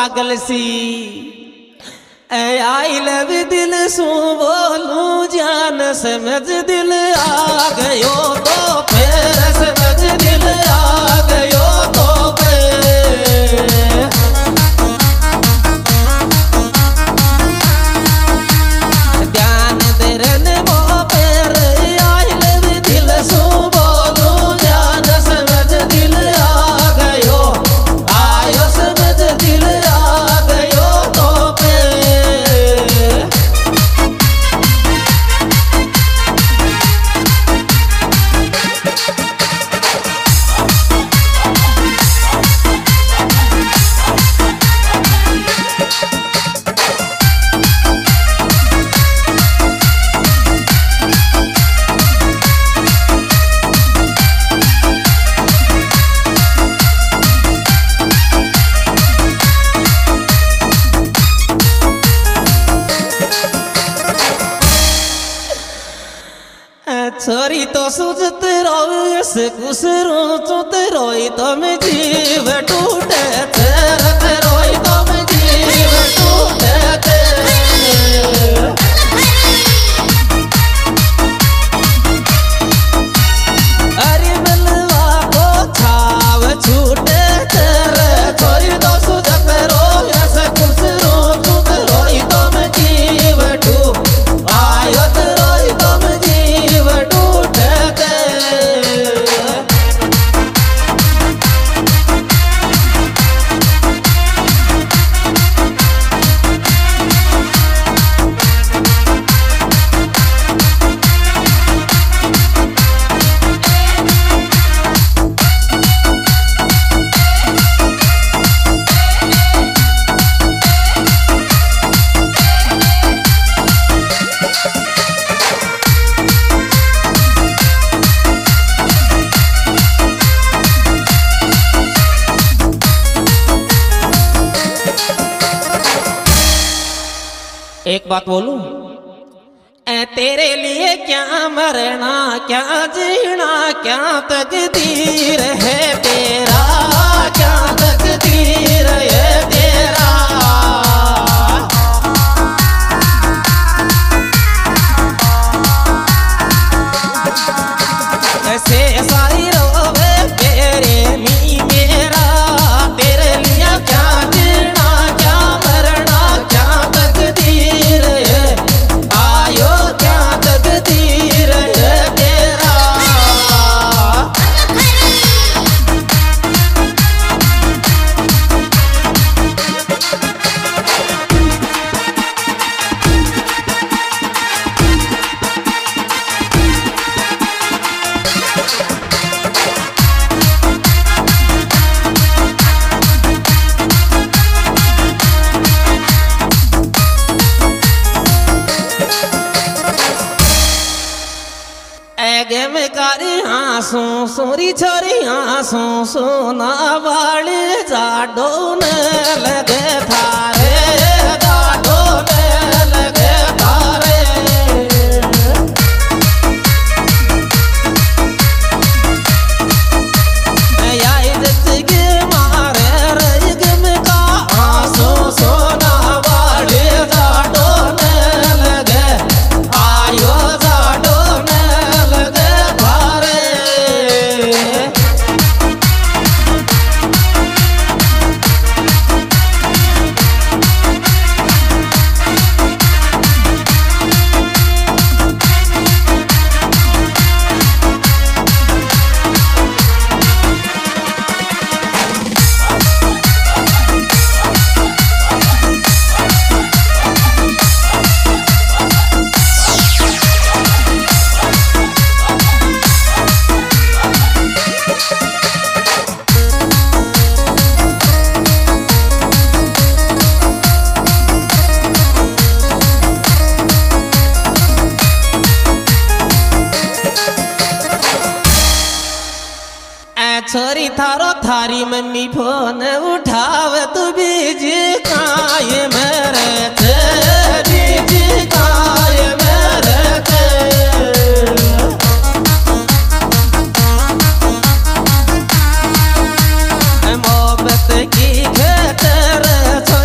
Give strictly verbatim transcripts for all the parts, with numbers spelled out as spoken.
पागल सी I love दिल सू बोलू जान समझ दिल आ गयो तो फिर समझ दिल आ गयो तो ध्यान देरन वो फिर आई लव दिल सू बोलू जान समझ दिल आ गयो आयो समझ दिल आ गयो तो छोरी तो सुजत रोई से कुसरू चुत रोई तो मैं जीव टूटे तेरत रोई तो मैं जीव टूटे अरे बलवा को छाव छूटे तेरे छोरी तो सुजत रोई से कुसरू चुत रोई तो मैं जीव टूट आयो रोई तो मैं जीव एक बात बोलूं ए तेरे लिए क्या मरना क्या जीना क्या तकदीर है तेरा क्या तकदीर है तेरा ऐसे सारी रोवे तेरे मी मेरा तेरे लिए क्या जीना क्या मरना क्या तकदीर है आयो क्या तकदीर है तेरा में कारी आंसू सोरी छोरी आंसू सोना वाले जाडो न लगे थारे जाडो न लगे थारे आई जिंदगी मारे रग में का आंसू सोना वाले जाडो न लगे आयो जाडो न लगे छोरी थारो थारी मम्मी फोन उठाव तू बीज काय मेरे थे बीज काय मेरे थे मोहब्बत की खेतर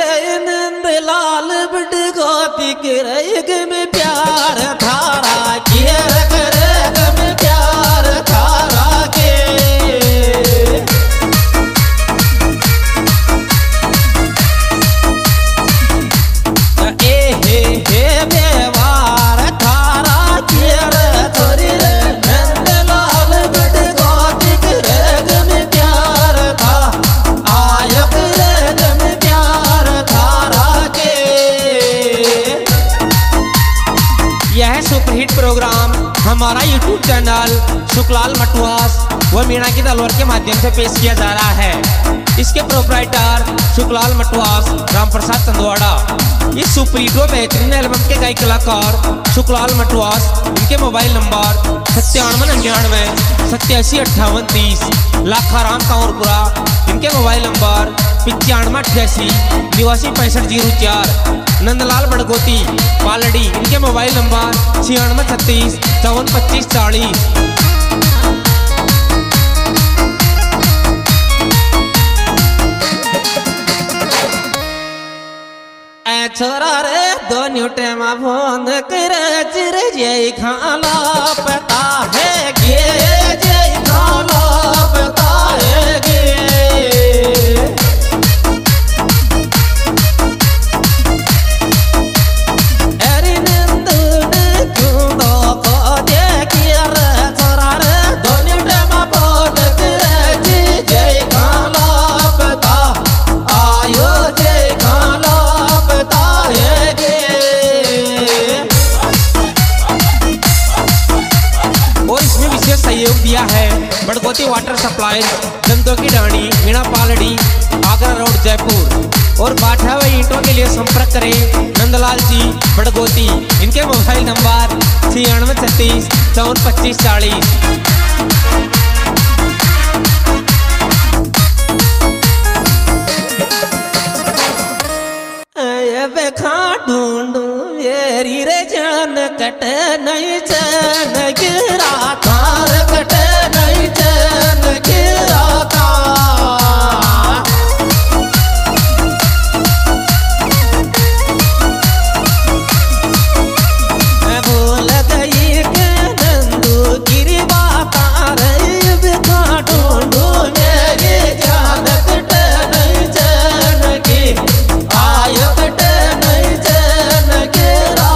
के नंद लाल बड़गोती के रग में प्यार थारा किए रग रग में प्यार थारा के ए हे हे व्यवहार थारा किए रे थोड़ी रे नंद लाल बड़गोती के रग में प्यार था आयक रग में प्यार थारा के। यह सुपरहिट प्रोग्राम हमारा यूट्यूब चैनल सुखलाल मटवास व मीणा की तलवार के माध्यम से पेश किया जा रहा है। इसके प्रोपराइटर सुखलाल मटवास राम प्रसाद चंदवाड़ा। इस सुपरहिट व बेहतरीन एल्बम के गायक कलाकार सुखलाल मटवास। इनके मोबाइल नंबर सत्तानवे निन्यानवे सत्तासी अट्ठावन तीस लाखाराम कांवरपुरा। इनके मोबाइल नंबर पिचानवे अठासी निवासी पैंसठ जीरो चार नंदलाल बड़गोती पालड़ी। इनके मोबाइल नंबर छियानवे छत्तीस चौवन पच्चीस चालीस। छोरा रे दोनों टाइम फोन करे चिर जय खाला पता है गे जय खाला पता है गे अरे नंदू ने क्यों दो को दे किया रे छोरा रे दोनों टाइम फोन करे चिर जय खाला पता आयो जय खाला और इसमें विशेष सहयोग दिया है बड़गोती वाटर सप्लाई दंतों की डाणी मीणा पालड़ी आगरा रोड जयपुर। और बाठा व ईंटों के लिए संपर्क करें नंदलाल जी बड़गोती। इनके मोबाइल नंबर छियानवे छत्तीस चौवन पच्चीस चालीस। बेखा ढूंढू मेरी रे जान कटे नहीं चैन गिरा तार कटे नहीं चैन गिरा भूल गई के नंदू गिरी बात रही बेखा ढूंढू मेरी जान कटे नहीं चैन की आय कटे नहीं चैन गिरा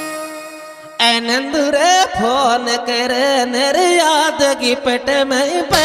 नंदू रे फोन करे नर याद की पेट में